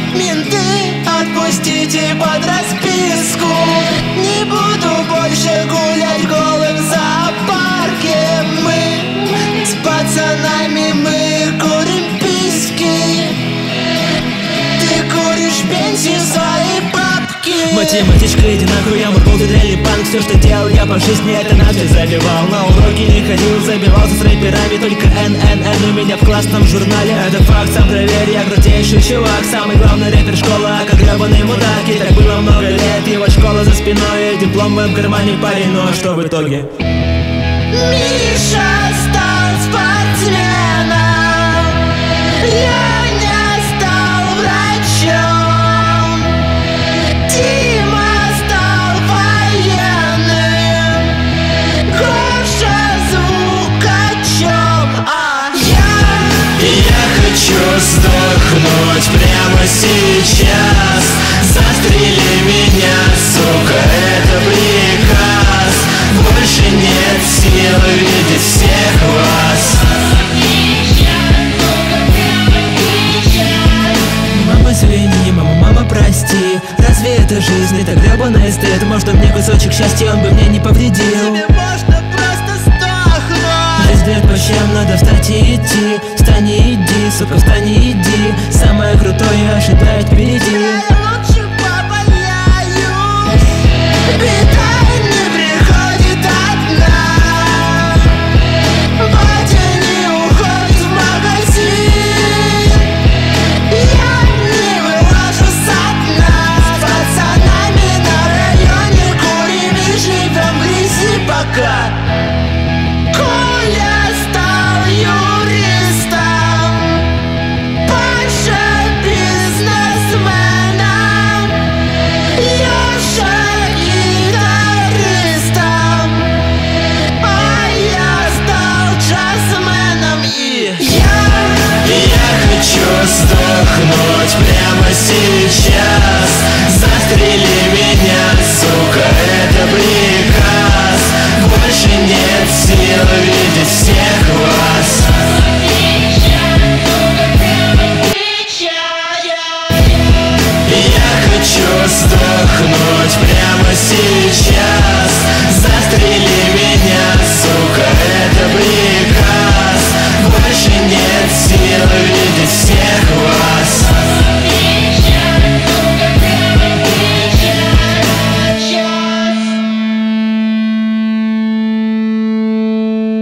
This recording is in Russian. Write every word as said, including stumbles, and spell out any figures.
Менты, отпустите под расписку. Не буду больше гулять голым в зоопарке. Мы с пацанами, мы курим письки. Ты куришь пенсию своей бабки. Математичка, иди нахуй, я моргал, ты дрелли панк. Все, что делал я по жизни, это нафиг забивал. На уроки не ходил, забивался с рэперами. Только эн эн эн у меня в классном журнале. Это факт, сам проверь, я крутейший чувак. Самый главный рэпер школы, а как гребаный мудак. И так было много лет, и вот школа за спиной, и диплом в моем кармане, парень. Ну а что в итоге? Миша стал спортсменом, Леня стал врачом, Дима стал военным, Гоша звукачом, а я... Я хочу сдохнуть прямо сейчас. Застрели меня, сука, это приказ. Больше нет сил видеть всех вас. Мама, извини, мама, мама, прости. Разве это жизнь? Это гребаный стыд. Может, мне кусочек счастья, он бы мне не повредил. Тебе можно просто сдохнуть. Жизнь дает по щам, надо встать и идти. Встань и иди, сука, встань и иди. Самое крутое ожидает впереди.